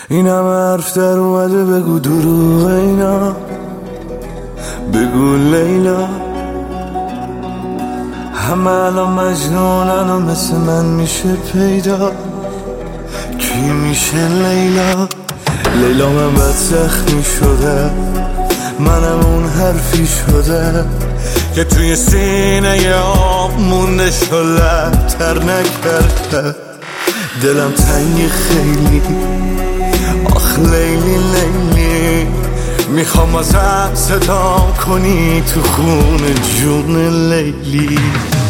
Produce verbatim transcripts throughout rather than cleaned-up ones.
این همه حرف در اومده بگو دروغ اینا، بگو لیلا. همه الان مجنونن و مثل من میشه پیدا، کی میشه لیلا؟ لیلا من بد زخمی شده، منم اون حرفی شده که توی سینه آب مونده شلتر نکرده. دلم تنگی خیلی، آخ لیلی لیلی، میخوام ازت صدا کنی تو خون جون لیلی.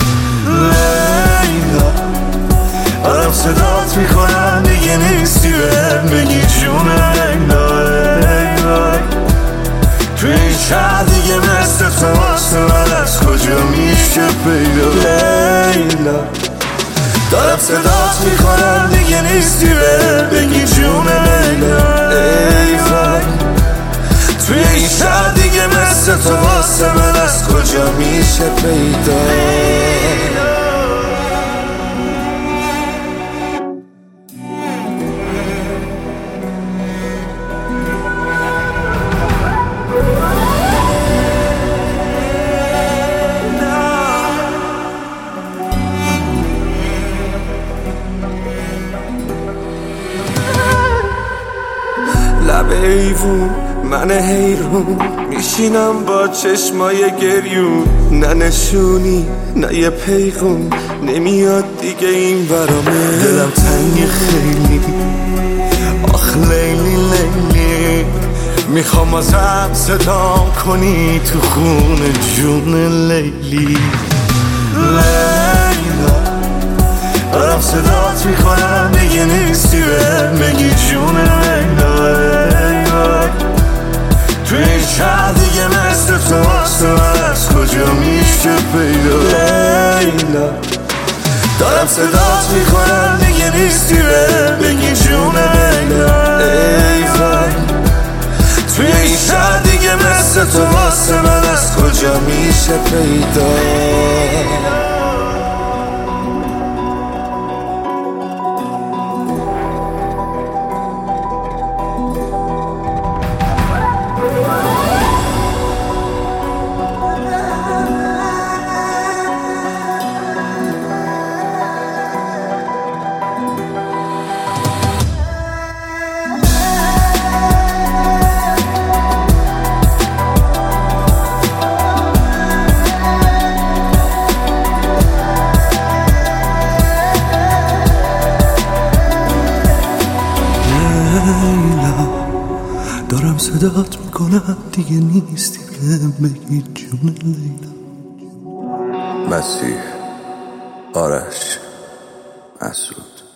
لیلا دارم صدات میکنم دیگه نیستی، بهم بگی جون لیلا. لیلا توی این شهر دیگه مثل تو واسه من از کجا میشه پیدا؟ لیلا دارم صدات میکنم دیگه نیستی، بهم بگی جون لیلا. ای وای توی این شهر دیگه مثل تو واسه من از کجا میشه پیدا؟ لب ایوون من حیرون میشینم با چشمای گریون، نه نشونی نه یه پیغون نمیاد دیگه این برامه. دلم تنگی خیلی، آخ لیلی لیلی، میخوام ازت صدا کنی تو خون جون لیلی. لیلا دارم صدات میکنم دیگه نیستی، بهم بگی جون لیلا. توی این شهر دیگه مثل تو واسه من از کجا میشه پیدا؟ لیلا دارم صدات میکنم دیگه نیستی، بهم بگی جون لیلا. ای وای توی این شهر دیگه مثل تو واسه من از کجا میشه پیدا؟ دارم صدات میکنم دیگه نیستی، بهم بگی جون لیلا. مسیح، آرش، مسعود.